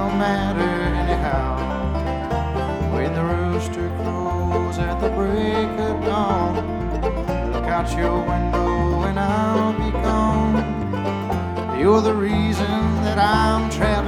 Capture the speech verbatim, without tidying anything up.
don't matter anyhow. When the rooster crows at the break of dawn, look out your window and I'll be gone. You're the reason that I'm traveling